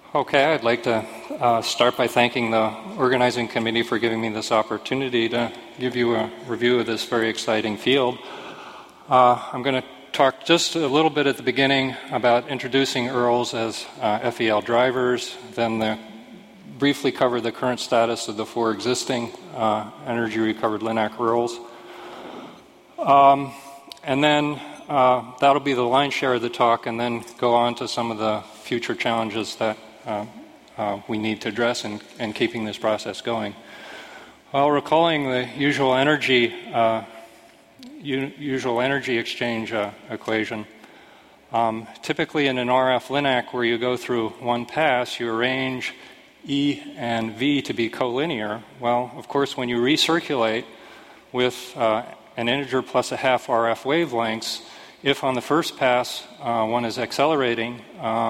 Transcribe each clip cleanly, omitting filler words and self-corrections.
Okay, I'd like to start by thanking the organizing committee for giving me this opportunity to give you a review of this very exciting field. I'm going to talk just a little bit at the beginning about introducing ERLs as FEL drivers, then briefly cover the current status of the four existing energy-recovered LINAC ERLs. And then that'll be the lion's share of the talk, and then go on to some of the future challenges that we need to address in keeping this process going. While recalling the usual energy exchange equation, typically in an RF LINAC where you go through one pass, you arrange E and V to be collinear. Well, of course, when you recirculate with an integer plus a half RF wavelengths, if on the first pass one is accelerating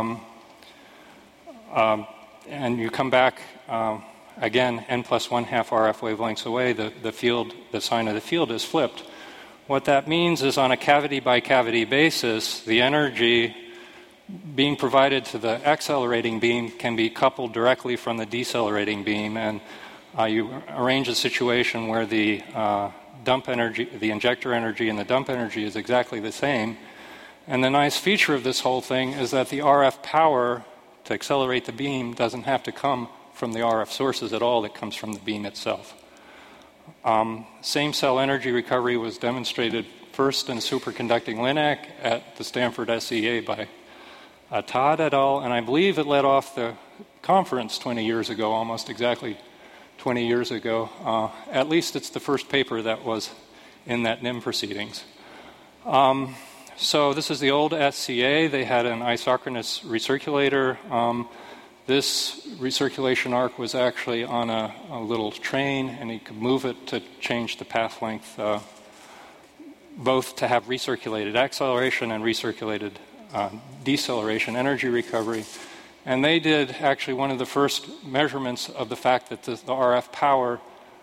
and you come back again n plus 1/2 RF wavelengths away, the sign of the field is flipped. What that means is on a cavity by cavity basis, the energy being provided to the accelerating beam can be coupled directly from the decelerating beam, and you arrange a situation where the dump energy, the injector energy and the dump energy is exactly the same. And the nice feature of this whole thing is that the RF power to accelerate the beam doesn't have to come from the RF sources at all, it comes from the beam itself. Same cell energy recovery was demonstrated first in superconducting LINAC at the Stanford SEA by Todd et al., and I believe it led off the conference 20 years ago, almost exactly 20 years ago. At least it's the first paper that was in that NIM proceedings. So this is the old SCA. They had an isochronous recirculator. This recirculation arc was actually on a little train, and you could move it to change the path length, both to have recirculated acceleration and recirculated deceleration energy recovery. And they did actually one of the first measurements of the fact that the RF power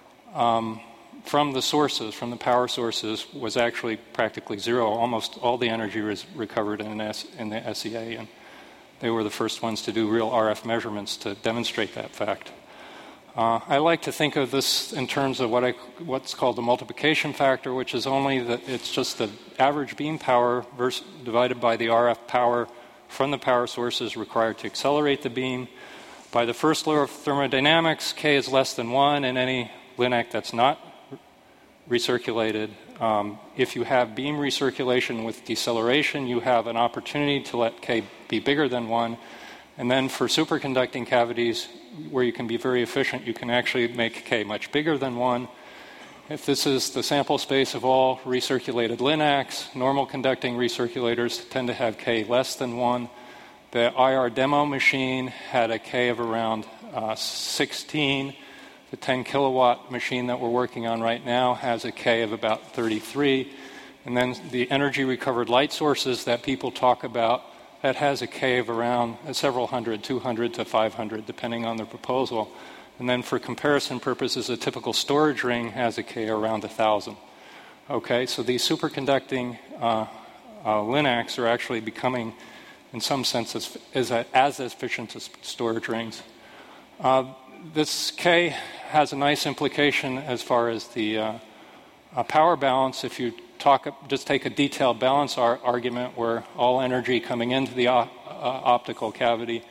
from the sources, from the power sources, was actually practically zero. Almost all the energy was recovered in the SEA, and they were the first ones to do real RF measurements to demonstrate that fact. I like to think of this in terms of what's called the multiplication factor, which is it's just the average beam power divided by the RF power from the power sources required to accelerate the beam. By the first law of thermodynamics, K is less than 1 in any LINAC that's not recirculated. If you have beam recirculation with deceleration, you have an opportunity to let K be bigger than 1. And then for superconducting cavities, where you can be very efficient, you can actually make K much bigger than 1. If this is the sample space of all recirculated LINACs, normal conducting recirculators tend to have K less than 1. The IR demo machine had a K of around 16. The 10 kilowatt machine that we're working on right now has a K of about 33. And then the energy recovered light sources that people talk about, that has a K of around several hundred, 200 to 500, depending on the proposal. And then for comparison purposes, a typical storage ring has a K around 1,000. Okay, so these superconducting LINACs are actually becoming, in some sense, as efficient as storage rings. This K has a nice implication as far as the power balance. If you just take a detailed balance argument where all energy coming into the optical cavity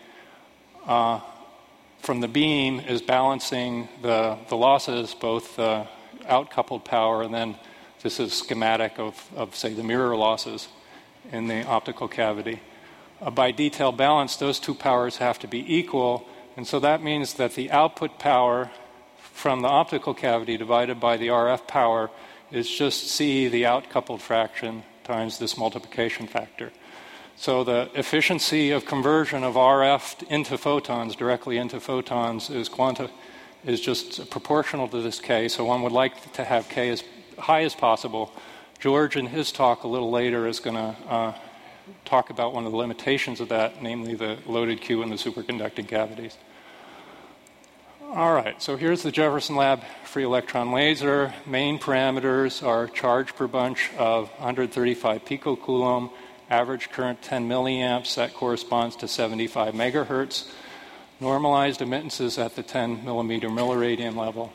from the beam is balancing the losses, both outcoupled power, and then this is schematic of say, the mirror losses in the optical cavity. By detailed balance, those two powers have to be equal, and so that means that the output power from the optical cavity divided by the RF power is just C, the outcoupled fraction, times this multiplication factor. So the efficiency of conversion of RF into photons, directly into photons, is just proportional to this K, so one would like to have K as high as possible. George, in his talk a little later, is going to talk about one of the limitations of that, namely the loaded Q in the superconducting cavities. All right, so here's the Jefferson Lab free electron laser. Main parameters are charge per bunch of 135 picocoulomb, average current 10 milliamps. That corresponds to 75 megahertz. Normalized admittances at the 10 millimeter milliradian level.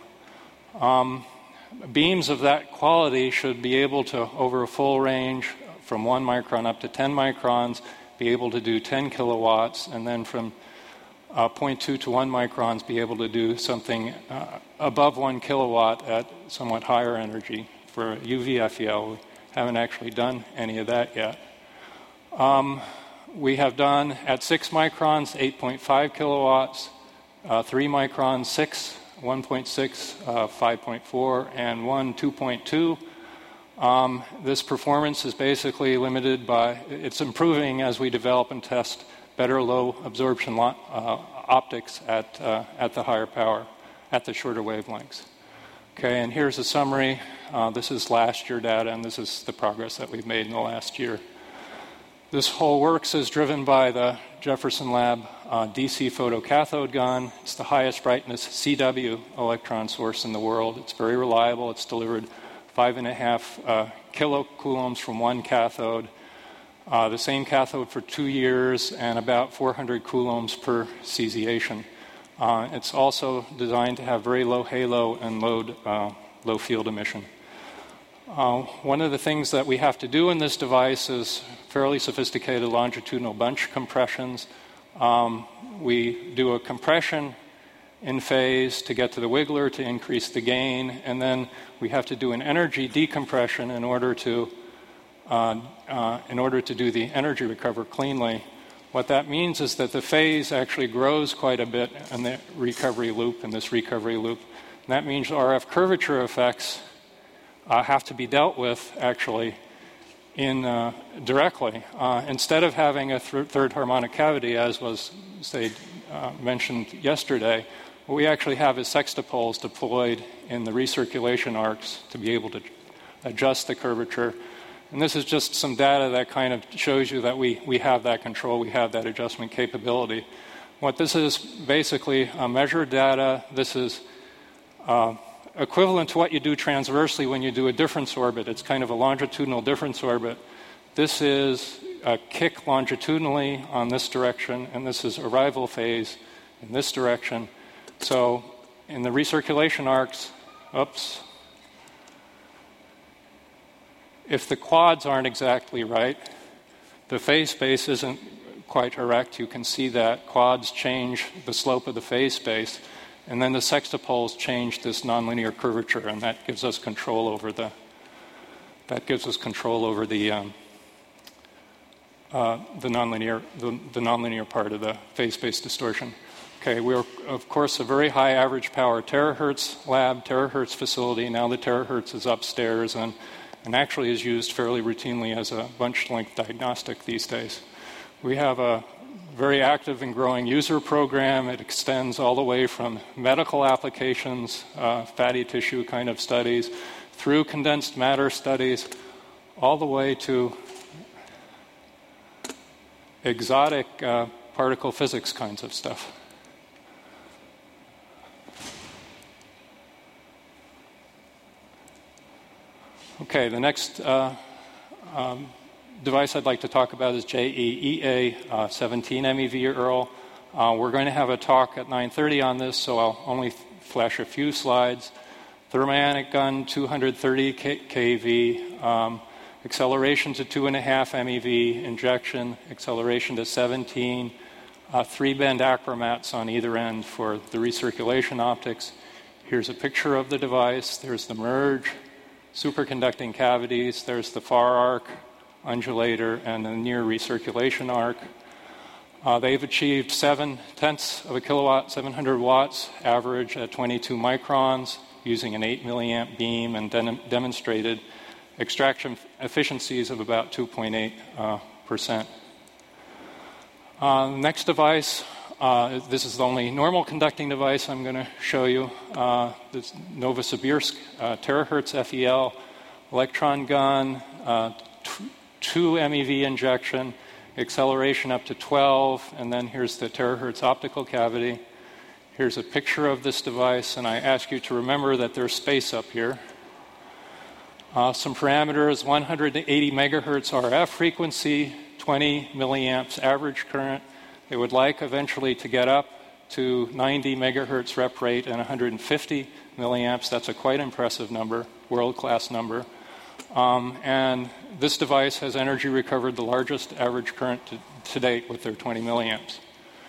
Beams of that quality should be able to, over a full range from 1 micron up to 10 microns, be able to do 10 kilowatts, and then from 0.2 to 1 microns be able to do something above 1 kilowatt at somewhat higher energy. For UV-FEL, we haven't actually done any of that yet. We have done at 6 microns, 8.5 kilowatts, 3 microns, 6, 1.6, 5.4, and 1, 2.2. This performance is basically limited by, it's improving as we develop and test better low absorption optics at the higher power, at the shorter wavelengths. Okay, and here's a summary. This is last year data, and this is the progress that we've made in the last year. This whole works is driven by the Jefferson Lab DC photocathode gun. It's the highest brightness CW electron source in the world. It's very reliable. It's delivered 5.5 kilocoulombs from one cathode. The same cathode for 2 years and about 400 coulombs per cesiation. It's also designed to have very low halo and low field emission. One of the things that we have to do in this device is fairly sophisticated longitudinal bunch compressions. We do a compression in phase to get to the wiggler to increase the gain, and then we have to do an energy decompression in order to do the energy recover cleanly. What that means is that the phase actually grows quite a bit in the recovery loop, in this recovery loop. And that means RF curvature effects have to be dealt with actually directly. Instead of having a third harmonic cavity, as was mentioned yesterday, what we actually have is sextupoles deployed in the recirculation arcs to be able to adjust the curvature. And this is just some data that kind of shows you that we have that control, we have that adjustment capability. What this is basically measured data. This is equivalent to what you do transversely when you do a difference orbit. It's kind of a longitudinal difference orbit. This is a kick longitudinally on this direction, and this is arrival phase in this direction. So in the recirculation arcs, if the quads aren't exactly right, the phase space isn't quite erect. You can see that quads change the slope of the phase space. And then the sextupoles change this nonlinear curvature, and that gives us control over the nonlinear part of the phase space distortion. Okay, we're of course a very high average power terahertz lab, terahertz facility. Now the terahertz is upstairs and actually is used fairly routinely as a bunch length diagnostic these days. We have a very active and growing user program. It extends all the way from medical applications, fatty tissue kind of studies, through condensed matter studies, all the way to exotic particle physics kinds of stuff. Okay, the next device I'd like to talk about is JEEA 17 MeV Earl. We're going to have a talk at 9:30 on this, so I'll only flash a few slides. Thermionic gun, 230 kV, acceleration to 2.5 MeV, injection, acceleration to 17, 3-bend acromats on either end for the recirculation optics. Here's a picture of the device. There's the merge, superconducting cavities. There's the far arc, undulator, and the near recirculation arc. They've achieved 0.7 of a kilowatt, 700 watts average at 22 microns using an 8 milliamp beam, and demonstrated extraction efficiencies of about 2.8%. Next device, this is the only normal conducting device I'm going to show you. This Novosibirsk terahertz FEL electron gun, 2 MeV injection, acceleration up to 12, and then here's the terahertz optical cavity. Here's a picture of this device, and I ask you to remember that there's space up here. Some parameters: 180 megahertz RF frequency, 20 milliamps average current. They would like eventually to get up to 90 megahertz rep rate and 150 milliamps. That's a quite impressive number, world-class number. And this device has energy recovered the largest average current to date with their 20 milliamps.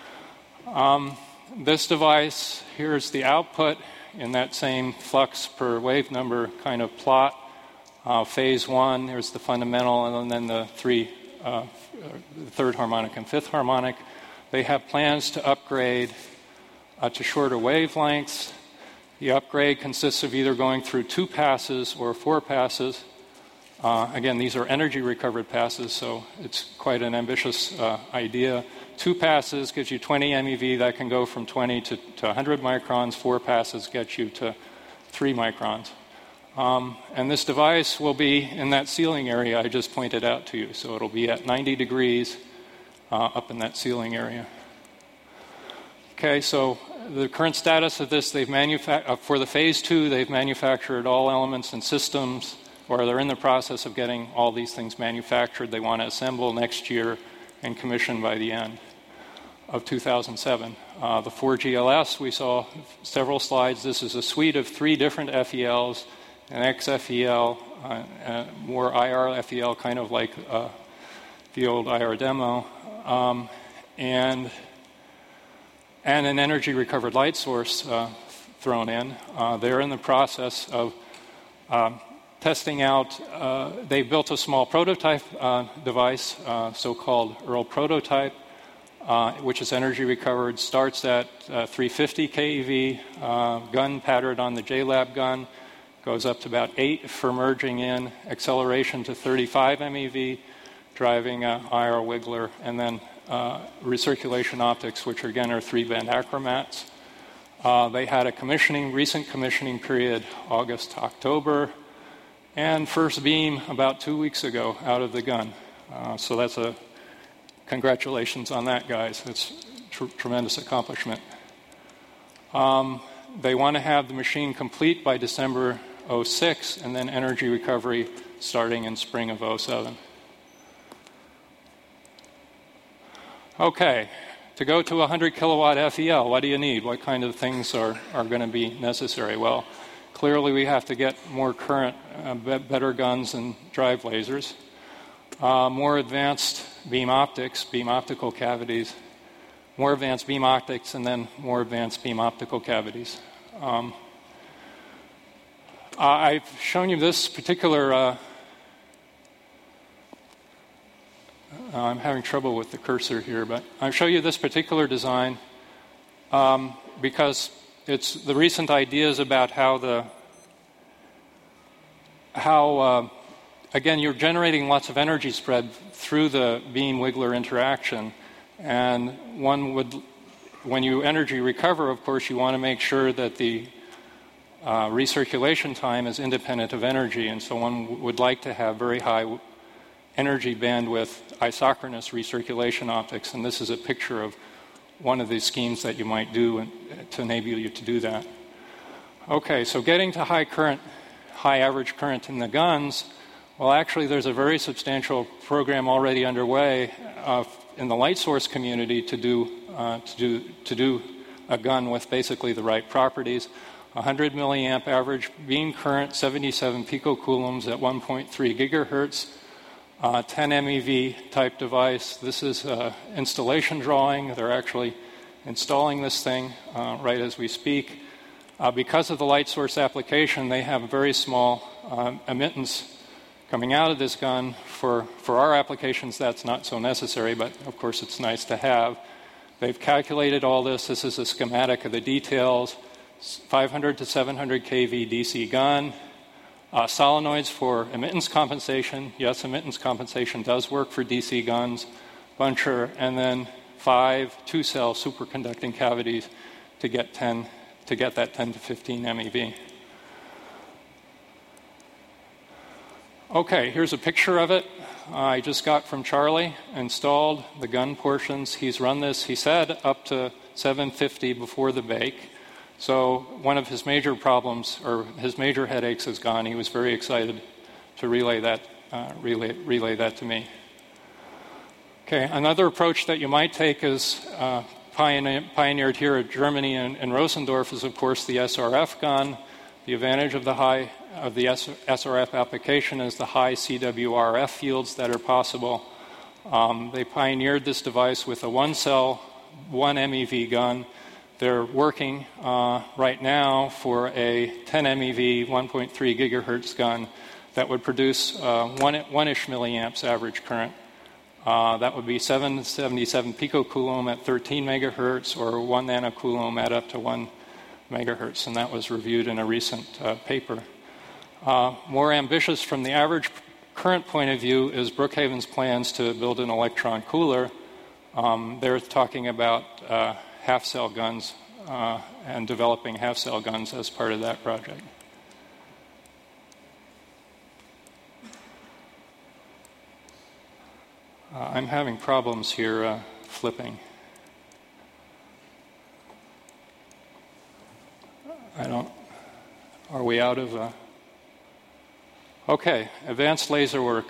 This device, here's the output in that same flux per wave number kind of plot. Phase one, there's the fundamental, and then the third harmonic and fifth harmonic. They have plans to upgrade to shorter wavelengths. The upgrade consists of either going through 2 passes or 4 passes. Again, these are energy recovered passes, so it's quite an ambitious idea. 2 passes gives you 20 MeV. That can go from 20 to 100 microns. 4 passes get you to 3 microns. And this device will be in that ceiling area I just pointed out to you. So it'll be at 90 degrees up in that ceiling area. Okay, so the current status of this, for the phase 2, they've manufactured all elements and systems, or they're in the process of getting all these things manufactured. They want to assemble next year and commission by the end of 2007. The 4GLS, we saw several slides. This is a suite of 3 different FELs, an XFEL, more IR FEL, kind of like the old IR demo, and an energy recovered light source thrown in. They're in the process of testing out. They built a small prototype device, so-called Earl prototype, which is energy recovered, starts at 350 keV, gun patterned on the JLab gun, goes up to about 8 for merging in, acceleration to 35 MeV, driving IR wiggler, and then recirculation optics, which again are 3-band achromats. They had a recent commissioning period, August to October, and first beam about 2 weeks ago out of the gun. So that's congratulations on that, guys. It's tremendous accomplishment. They want to have the machine complete by December 06, and then energy recovery starting in spring of 07. Okay, to go to 100 kilowatt FEL, what do you need? What kind of things are going to be necessary? Well, clearly we have to get more current, better guns and drive lasers, more advanced beam optics, beam optical cavities, more advanced beam optics, and then more advanced beam optical cavities. I've shown you this particular I'm having trouble with the cursor here, but I'll show you this particular design because it's the recent ideas about again, you're generating lots of energy spread through the beam wiggler interaction, and when you energy recover, of course, you want to make sure that the recirculation time is independent of energy, and so one would like to have very high energy bandwidth isochronous recirculation optics, and this is a picture of one of these schemes that you might do to enable you to do that. Okay, so getting to high average current in the guns, well, actually there's a very substantial program already underway in the light source community to do a gun with basically the right properties. 100 milliamp average beam current, 77 picocoulombs at 1.3 gigahertz, 10 MeV type device. This is installation drawing. They're actually installing this thing right as we speak. Because of the light source application, they have a very small emittance coming out of this gun. For our applications, that's not so necessary, but of course it's nice to have. They've calculated all this. This is a schematic of the details. 500 to 700 kV DC gun. Solenoids for emittance compensation. Yes, emittance compensation does work for DC guns. Buncher, and then 5 2-cell superconducting cavities to get that 10 to 15 MeV. Okay, here's a picture of it. I just got from Charlie, installed the gun portions. He's run this, he said, up to 750 before the bake. So one of his major problems, or his major headaches, is gone. He was very excited to relay that to me. Okay, another approach that you might take is pioneered here at Germany in Rosendorf is, of course, the SRF gun. The advantage of the SRF application is the high CWRF fields that are possible. They pioneered this device with a one-cell, 1 MeV gun. They're working right now for a 10 MeV, 1.3 gigahertz gun that would produce 1-ish milliamps average current. That would be 777 picocoulomb at 13 megahertz or 1 nanocoulomb at up to 1 megahertz, and that was reviewed in a recent paper. More ambitious from the average current point of view is Brookhaven's plans to build an electron cooler. They're talking about half-cell guns and developing half-cell guns as part of that project. I'm having problems here flipping. Are we out of... Okay, advanced laser work.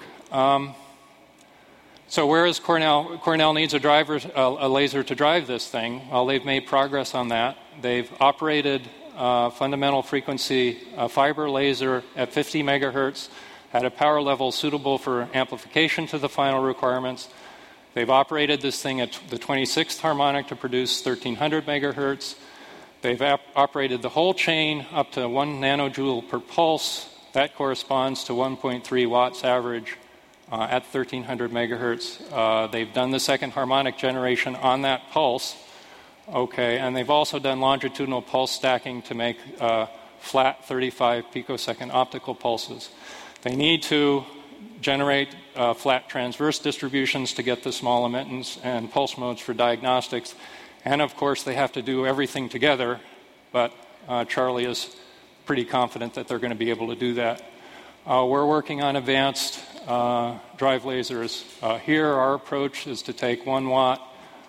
So where is Cornell? Cornell needs a laser to drive this thing. Well, they've made progress on that. They've operated fundamental frequency fiber laser at 50 megahertz at a power level suitable for amplification to the final requirements. They've operated this thing at the 26th harmonic to produce 1300 megahertz. They've operated the whole chain up to 1 nanojoule per pulse. That corresponds to 1.3 watts average at 1300 megahertz. They've done the second harmonic generation on that pulse. Okay, and they've also done longitudinal pulse stacking to make flat 35 picosecond optical pulses. They need to generate flat transverse distributions to get the small emittance and pulse modes for diagnostics. And of course, they have to do everything together, but Charlie is pretty confident that they're going to be able to do that. We're working on advanced drive lasers. Here, our approach is to take 1 watt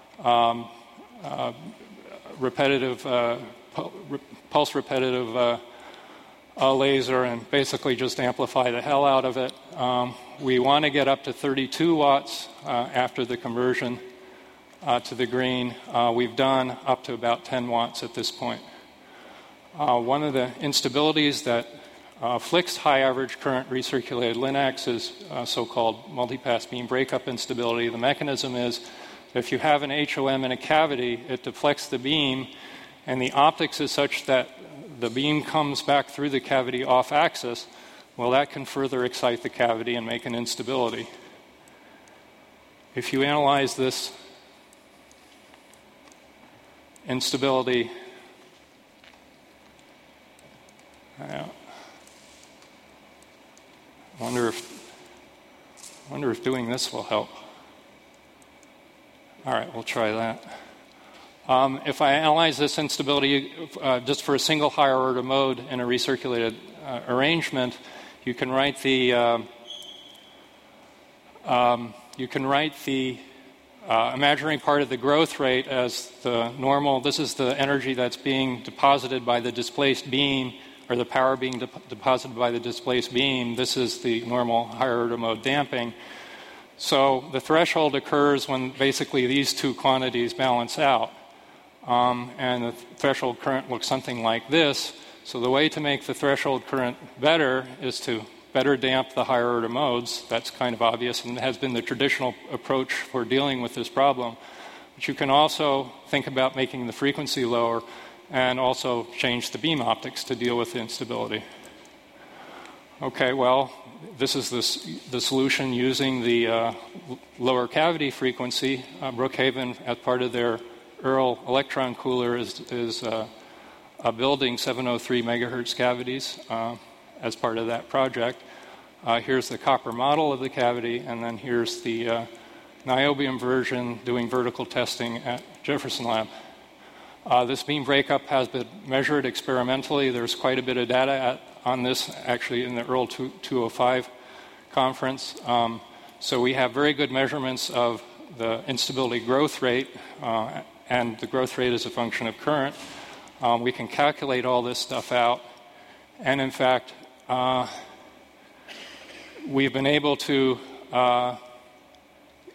pulse repetitive laser and basically just amplify the hell out of it. We want to get up to 32 watts after the conversion to the green. We've done up to about 10 watts at this point. One of the instabilities that afflicts high average current recirculated Linacs is so-called multipass beam breakup instability. The mechanism is if you have an HOM in a cavity, it deflects the beam, and the optics is such that the beam comes back through the cavity off axis. Well, that can further excite the cavity and make an instability. If you analyze this instability, I wonder if doing this will help. All right, we'll try that. If I analyze this instability just for a single higher order mode in a recirculated arrangement, you can write the imaginary part of the growth rate as the normal. This is the energy that's being deposited by the displaced beam, or the power being deposited by the displaced beam. This is the normal higher order mode damping. So the threshold occurs when basically these two quantities balance out. And the threshold current looks something like this. So the way to make the threshold current better is to better damp the higher order modes. That's kind of obvious and has been the traditional approach for dealing with this problem. But you can also think about making the frequency lower and also change the beam optics to deal with the instability. Okay, well, this is the solution using the lower cavity frequency. Brookhaven, as part of their Earl electron cooler, is building 703 megahertz cavities as part of that project. Here's the copper model of the cavity, and then here's the niobium version doing vertical testing at Jefferson Lab. This beam breakup has been measured experimentally. There's quite a bit of data on this actually in the Earl 205 conference. So we have very good measurements of the instability growth rate, and the growth rate is a function of current. We can calculate all this stuff out, and in fact, we've been able to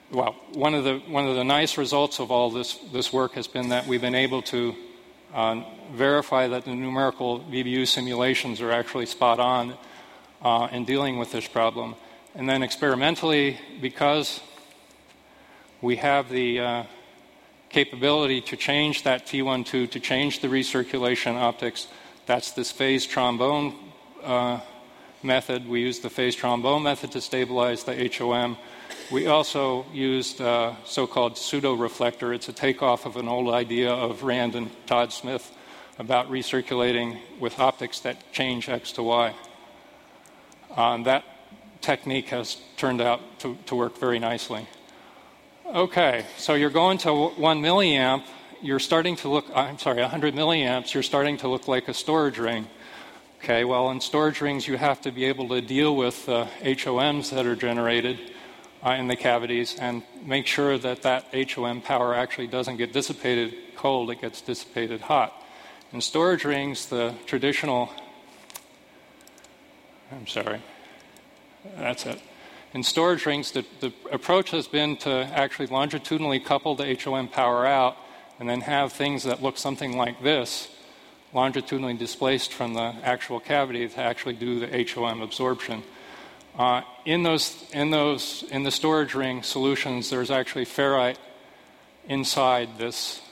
one of the nice results of all this work has been that we've been able to verify that the numerical VBU simulations are actually spot on in dealing with this problem. And then experimentally, because we have the capability to change that T12, to change the recirculation optics, that's this phase trombone method. We use the phase trombone method to stabilize the HOM. We also used so-called pseudo-reflector. It's a takeoff of an old idea of Rand and Todd Smith about recirculating with optics that change X to Y. That technique has turned out to work very nicely. Okay, so you're going to 1 milliamp. You're starting to look, 100 milliamps. You're starting to look like a storage ring. Okay, well, in storage rings, you have to be able to deal with HOMs that are generated in the cavities and make sure that that HOM power actually doesn't get dissipated cold, it gets dissipated hot. In storage rings, the traditional, In storage rings, the approach has been to actually longitudinally couple the HOM power out and then have things that look something like this, longitudinally displaced from the actual cavity to actually do the HOM absorption. In the storage ring solutions, there's actually ferrite inside this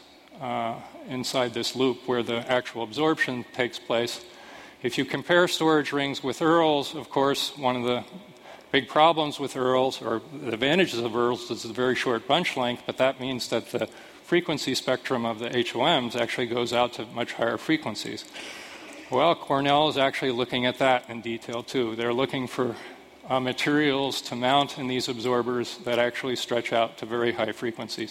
loop where the actual absorption takes place. If you compare storage rings with Earls, of course, one of the big problems with Earls, or the advantages of Earls, is the very short bunch length, but that means that the frequency spectrum of the HOMs actually goes out to much higher frequencies. Well, Cornell is actually looking at that in detail too. They're looking for materials to mount in these absorbers that actually stretch out to very high frequencies.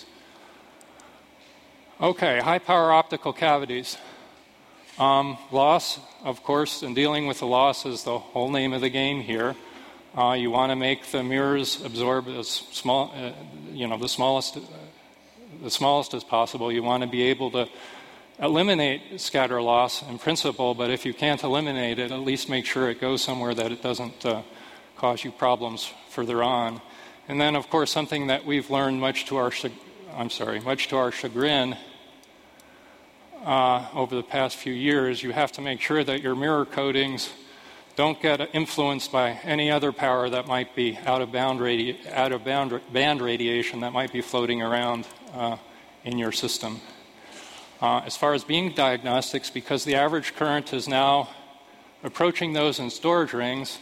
Okay, high power optical cavities. Loss, of course, and dealing with the loss is the whole name of the game here. You want to make the mirrors absorb as small, the smallest as possible. You want to be able to eliminate scatter loss in principle, but if you can't eliminate it, at least make sure it goes somewhere that it doesn't cause you problems further on. And then, of course, something that we've learned much to our chagrin over the past few years, you have to make sure that your mirror coatings don't get influenced by any other power that might be out of band radiation that might be floating around in your system. As far as beam diagnostics, because the average current is now approaching those in storage rings,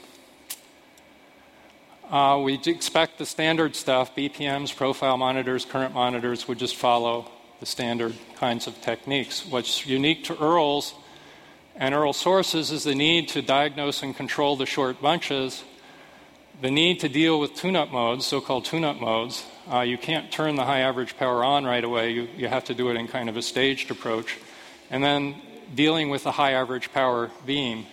we expect the standard stuff, BPMs, profile monitors, current monitors, would just follow the standard kinds of techniques. What's unique to Earls and Earl sources is the need to diagnose and control the short bunches, the need to deal with tune-up modes, so-called tune-up modes. You can't turn the high average power on right away. You have to do it in kind of a staged approach. And then dealing with the high average power beam.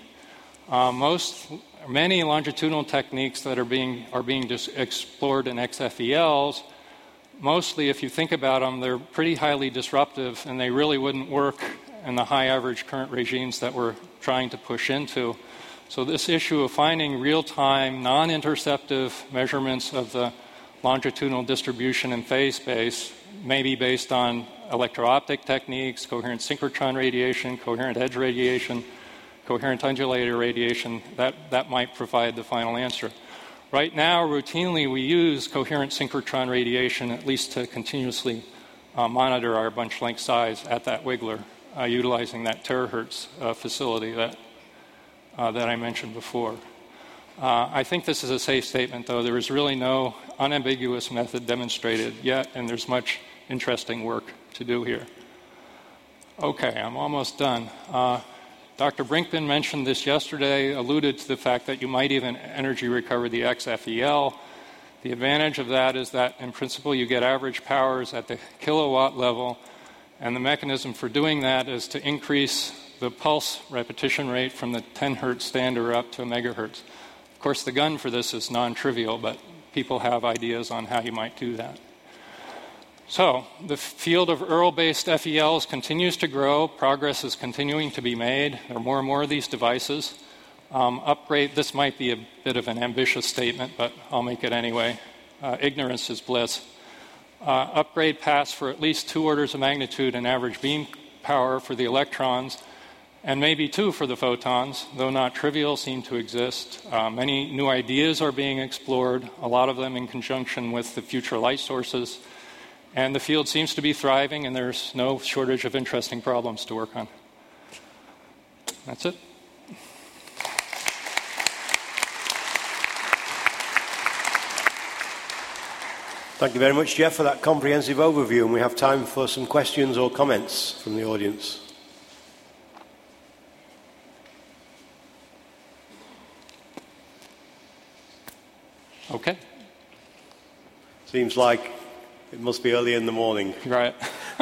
Many longitudinal techniques that are being just explored in XFELs, mostly, if you think about them, they're pretty highly disruptive, and they really wouldn't work in the high average current regimes that we're trying to push into. So this issue of finding real-time, non-interceptive measurements of the longitudinal distribution in phase space may be based on electro-optic techniques, coherent synchrotron radiation, coherent edge radiation, coherent undulator radiation. That might provide the final answer. Right now, routinely, we use coherent synchrotron radiation at least to continuously monitor our bunch length size at that wiggler, utilizing that terahertz facility that I mentioned before. I think this is a safe statement, though. There is really no unambiguous method demonstrated yet, and there's much interesting work to do here. Okay, I'm almost done. Dr. Brinkman mentioned this yesterday, alluded to the fact that you might even energy recover the XFEL. The advantage of that is that, in principle, you get average powers at the kilowatt level, and the mechanism for doing that is to increase the pulse repetition rate from the 10 hertz standard up to a megahertz. Of course, the gun for this is non-trivial, but people have ideas on how you might do that. So, the field of Earl-based FELs continues to grow. Progress is continuing to be made. There are more and more of these devices. This might be a bit of an ambitious statement, but I'll make it anyway. Ignorance is bliss. upgrade paths for at least 2 orders of magnitude in average beam power for the electrons, and maybe 2 for the photons, though not trivial, seem to exist. Many new ideas are being explored, a lot of them in conjunction with the future light sources. And the field seems to be thriving, and there's no shortage of interesting problems to work on. That's it. Thank you very much, Jeff, for that comprehensive overview. And we have time for some questions or comments from the audience. Okay. Seems like it must be early in the morning. Right.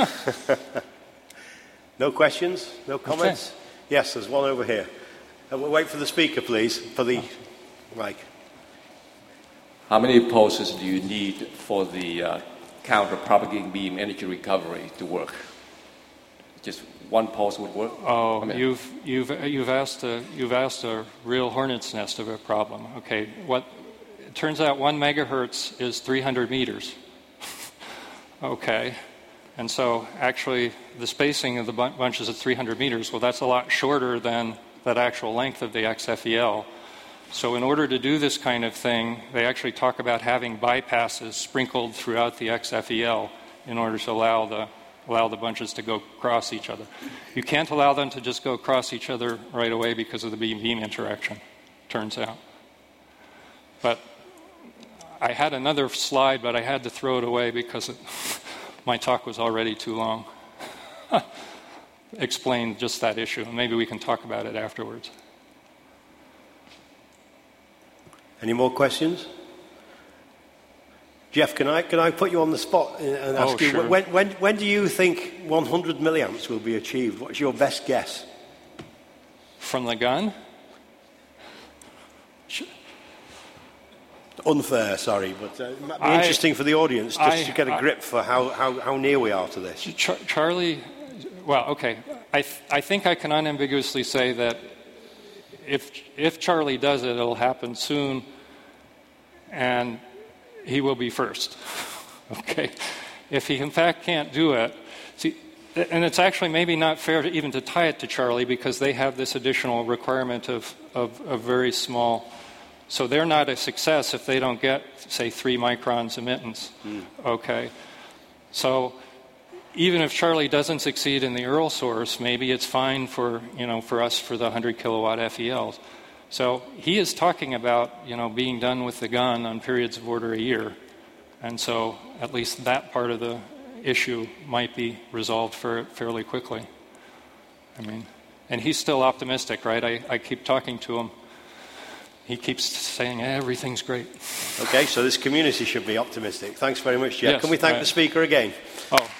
No questions? No comments? Okay. Yes, there's one over here. We'll wait for the speaker, please, for the mic. How many pulses do you need for the counter-propagating beam energy recovery to work? Just one pulse would work? Oh, you've asked a real hornet's nest of a problem. Okay, it turns out 1 megahertz is 300 meters. Okay, and so actually the spacing of the bunches is 300 meters. Well, that's a lot shorter than that actual length of the XFEL. So in order to do this kind of thing, they actually talk about having bypasses sprinkled throughout the XFEL in order to allow the bunches to go across each other. You can't allow them to just go across each other right away because of the beam-beam interaction, turns out. But I had another slide, but I had to throw it away because my talk was already too long. Explain just that issue, and maybe we can talk about it afterwards. Any more questions? Jeff, can I put you on the spot and ask you, sure. when do you think 100 milliamps will be achieved? What's your best guess? From the gun? Unfair, sorry, but it might be interesting for the audience just to get a grip for how near we are to this. Charlie, well, okay. I think I can unambiguously say that if Charlie does it, it'll happen soon, and he will be first. Okay? If he in fact can't do it, see, and it's actually maybe not fair even to tie it to Charlie because they have this additional requirement of very small. So they're not a success if they don't get, say, 3 microns emittance. Okay? So even if Charlie doesn't succeed in the Earl source, maybe it's fine for us for the 100 kilowatt FELs. So he is talking about, being done with the gun on periods of order a year. And so at least that part of the issue might be resolved fairly quickly. I mean, and he's still optimistic, right? I keep talking to him. He keeps saying everything's great. Okay, so this community should be optimistic. Thanks very much, Jeff. Yes, Can we thank the speaker again? Oh,